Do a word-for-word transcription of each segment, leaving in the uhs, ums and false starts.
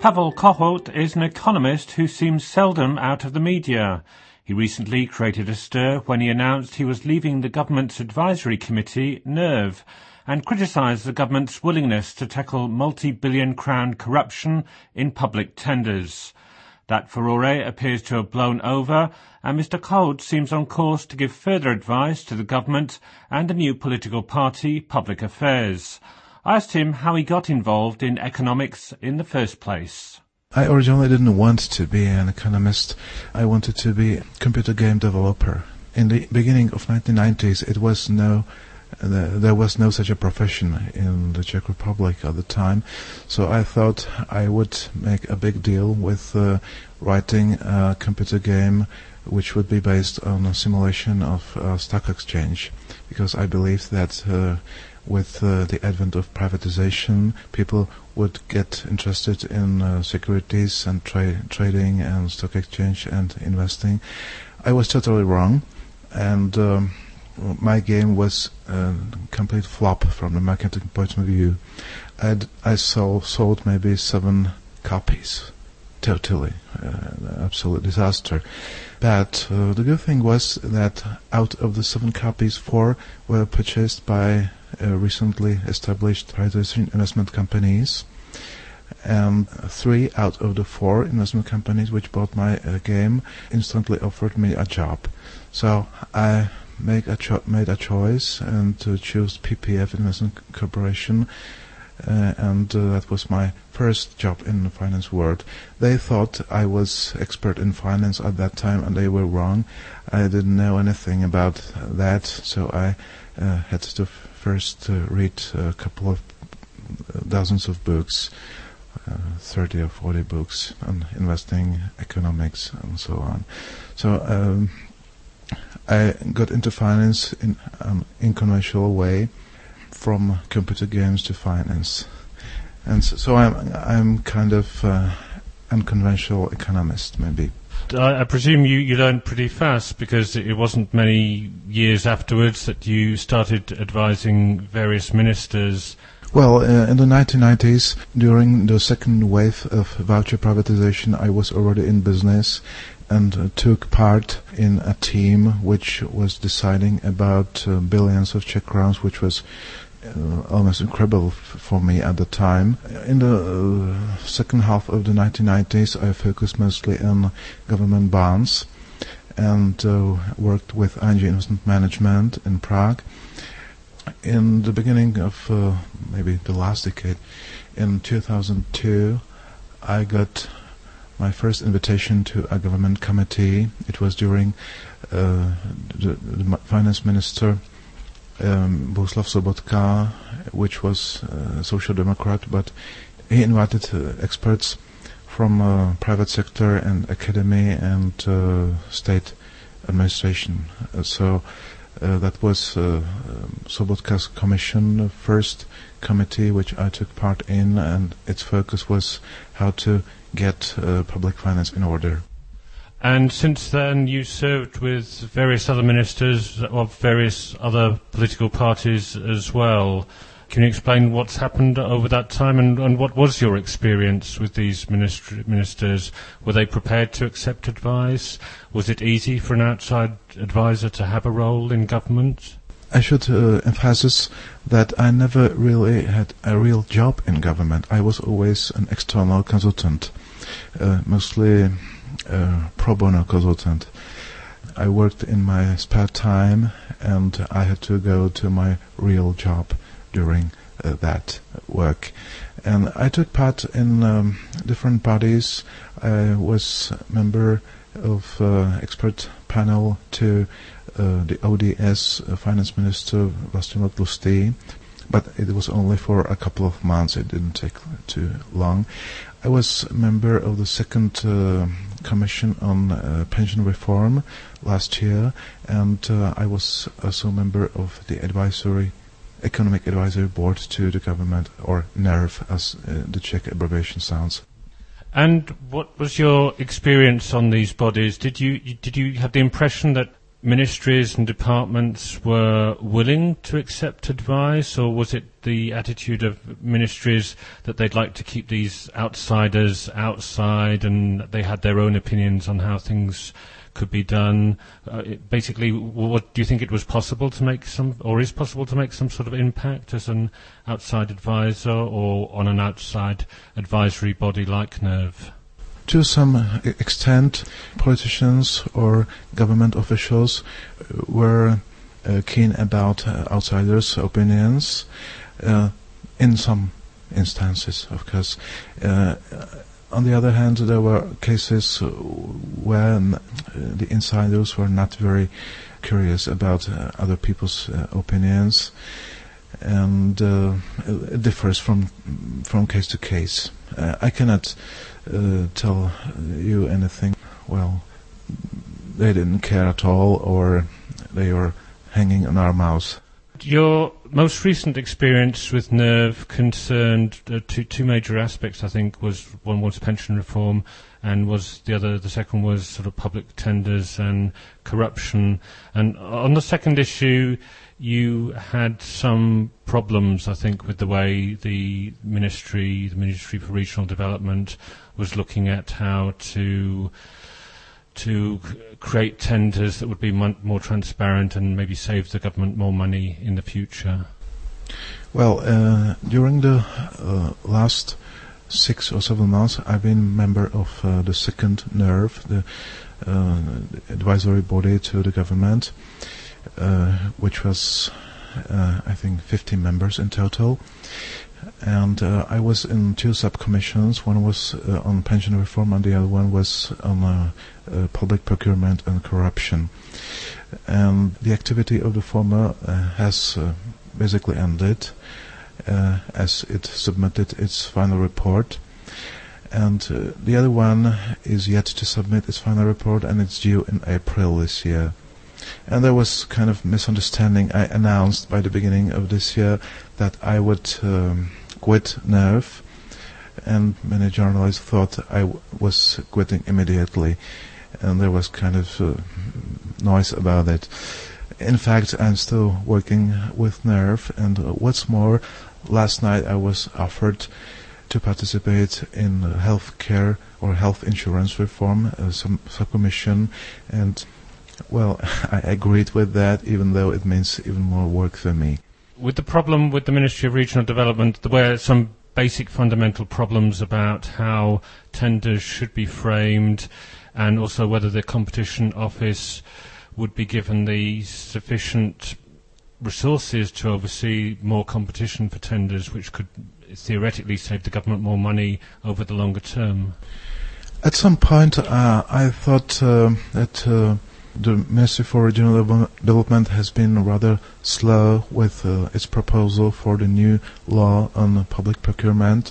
Pavel Kohout is an economist who seems seldom out of the media. He recently created a stir when he announced he was leaving the government's advisory committee, NERV, and criticised the government's willingness to tackle multi-billion crown corruption in public tenders. That furore appears to have blown over, and Mister Kohout seems on course to give further advice to the government and the new political party, Public Affairs. I asked him how he got involved in economics in the first place. I originally didn't want to be an economist. I wanted to be a computer game developer. In the beginning of nineteen nineties, it was no, uh, there was no such a profession in the Czech Republic at the time. So I thought I would make a big deal with uh, writing a computer game which would be based on a simulation of a stock exchange, because I believed that uh, with uh, the advent of privatization, people would get interested in uh, securities and tra- trading and stock exchange and investing. I was totally wrong, and um, my game was a complete flop from the marketing point of view. I'd, I sold, sold maybe seven copies. Totally, uh, absolute disaster. But uh, the good thing was that out of the seven copies, four were purchased by uh, recently established private investment companies, and three out of the four investment companies which bought my uh, game instantly offered me a job. So I make a cho- made a choice and uh, chose P P F Investment Corporation. Uh, and uh, that was my first job in the finance world. They thought I was expert in finance at that time, and they were wrong. I didn't know anything about that, so I uh, had to f- first uh, read a couple of uh, dozens of books, uh, thirty or forty books on investing, economics, and so on. So um, I got into finance in an unconventional way, from computer games to finance, and so, so I'm I'm kind of uh, unconventional economist, maybe. I, I presume you, you learned pretty fast, because it wasn't many years afterwards that you started advising various ministers. Well, uh, in the nineteen nineties, during the second wave of voucher privatization, I was already in business and uh, took part in a team which was deciding about uh, billions of Czech crowns, which was Uh, almost incredible f- for me at the time. In the uh, second half of the nineteen nineties, I focused mostly on government bonds and uh, worked with I N G Investment Management in Prague. In the beginning of uh, maybe the last decade, in two thousand two, I got my first invitation to a government committee. It was during uh, the, the finance minister Um, Bohuslav Sobotka, which was uh, a social democrat, but he invited uh, experts from uh, private sector and academy and uh, state administration. Uh, so uh, that was uh, Sobotka's commission, the first committee which I took part in, and its focus was how to get uh, public finance in order. And since then, you served with various other ministers of various other political parties as well. Can you explain what's happened over that time, and, and what was your experience with these minister- ministers? Were they prepared to accept advice? Was it easy for an outside advisor to have a role in government? I should uh, emphasize that I never really had a real job in government. I was always an external consultant, uh, mostly Uh, pro bono consultant. I worked in my spare time, and I had to go to my real job during uh, that work. And I took part in um, different bodies. I was a member of uh, expert panel to uh, the O D S uh, finance minister Vlastimil Tlustý, but it was only for a couple of months. It didn't take too long. I was a member of the second uh, commission on uh, pension reform last year, and uh, I was also a member of the advisory, economic advisory board to the government, or NERV, as uh, the Czech abbreviation sounds. And what was your experience on these bodies? Did you did you have the impression that ministries and departments were willing to accept advice, or was it the attitude of ministries that they'd like to keep these outsiders outside and they had their own opinions on how things could be done? Uh, it basically, what do you think it was possible to make some, or is possible to make some sort of impact as an outside advisor or on an outside advisory body like NERV? To some extent, politicians or government officials were uh, keen about uh, outsiders' opinions uh, in some instances, of course. Uh, on the other hand, there were cases when uh, the insiders were not very curious about uh, other people's uh, opinions, and uh, it differs from from case to case. Uh, I cannot uh, tell you anything. Well, they didn't care at all, or they were hanging on our mouths. Your most recent experience with NERV concerned uh, two, two major aspects. I think was one was pension reform, and was the other. The second was sort of public tenders and corruption. And on the second issue, you had some problems, I think, with the way the ministry, the Ministry for Regional Development, was looking at how to to create tenders that would be mon- more transparent and maybe save the government more money in the future. Well, uh, during the uh, last six or seven months, I've been member of uh, the second NERV, the uh, advisory body to the government, uh, which was, uh, I think, fifty members in total. And uh, I was in two sub-commissions. One was uh, on pension reform, and the other one was on uh, uh, public procurement and corruption. And the activity of the former uh, has uh, basically ended uh, as it submitted its final report. And uh, the other one is yet to submit its final report, and it's due in April this year. And there was kind of misunderstanding. I announced by the beginning of this year that I would um, quit NERV, and many journalists thought I w- was quitting immediately, and there was kind of uh, noise about it. In fact, I'm still working with NERV, and uh, what's more, last night I was offered to participate in uh, health care or health insurance reform, uh, some subcommission, and well, I agreed with that, even though it means even more work for me. With the problem with the Ministry of Regional Development, there were some basic fundamental problems about how tenders should be framed, and also whether the Competition Office would be given the sufficient resources to oversee more competition for tenders, which could theoretically save the government more money over the longer term. At some point, uh, I thought uh, that uh, the Ministry for Regional Development has been rather slow with uh, its proposal for the new law on public procurement.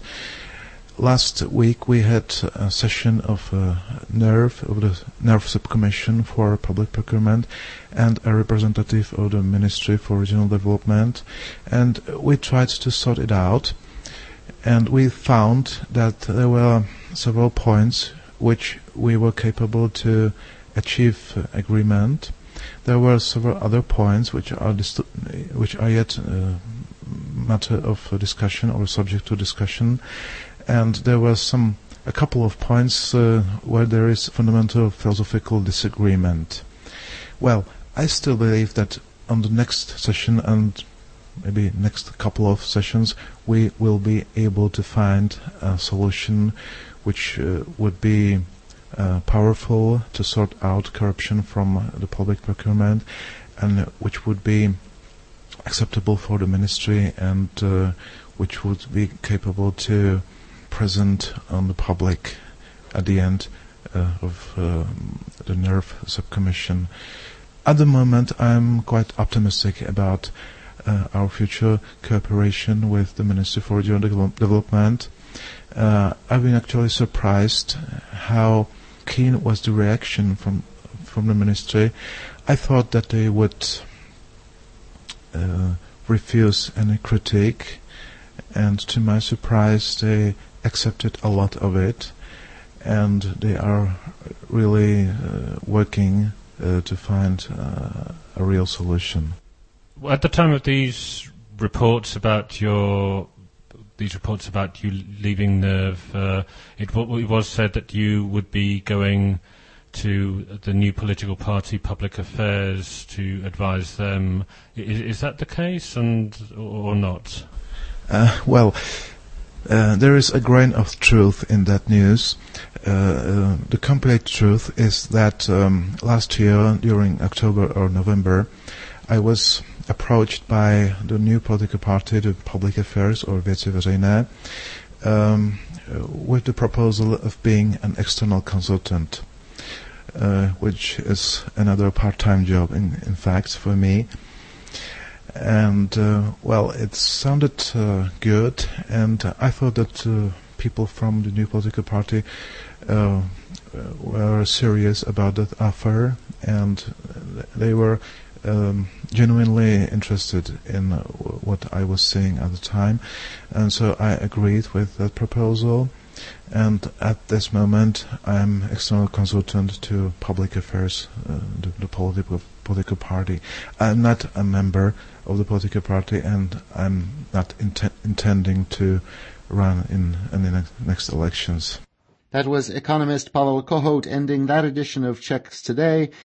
Last week we had a session of uh, NERV, of the NERV subcommission for public procurement, and a representative of the Ministry for Regional Development, and we tried to sort it out, and we found that there were several points which we were capable to achieve uh, agreement. There were several other points which are dist- which are yet uh, matter of uh, discussion or subject to discussion, and there were some a couple of points uh, where there is fundamental philosophical disagreement. Well, I still believe that on the next session and maybe next couple of sessions we will be able to find a solution which uh, would be Uh, powerful to sort out corruption from uh, the public procurement, and uh, which would be acceptable for the ministry, and uh, which would be capable to present on the public at the end uh, of uh, the NERV subcommission. At the moment, I'm quite optimistic about uh, our future cooperation with the Ministry for Regional De- Development. Uh, I've been actually surprised how keen was the reaction from from the ministry. I thought that they would uh, refuse any critique, and to my surprise they accepted a lot of it, and they are really uh, working uh, to find uh, a real solution. At the time of these reports about your these reports about you leaving NERV, uh, it, it was said that you would be going to the new political party, Public Affairs, to advise them. Is, is that the case, and or not? Uh, well, uh, there is a grain of truth in that news. Uh, uh, the complete truth is that um, last year, during October or November, I was approached by the new political party, the Public Affairs, or Věci veřejné, um, with the proposal of being an external consultant, uh, which is another part-time job, in, in fact, for me. And, uh, well, it sounded uh, good, and I thought that uh, people from the new political party uh, were serious about that offer, and they were um, genuinely interested in uh, what I was saying at the time, and so I agreed with that proposal. And at this moment, I'm external consultant to Public Affairs, uh, the, the political political party. I'm not a member of the political party, and I'm not int- intending to run in, in the next elections. That was economist Paweł Kohout ending that edition of Czechs Today.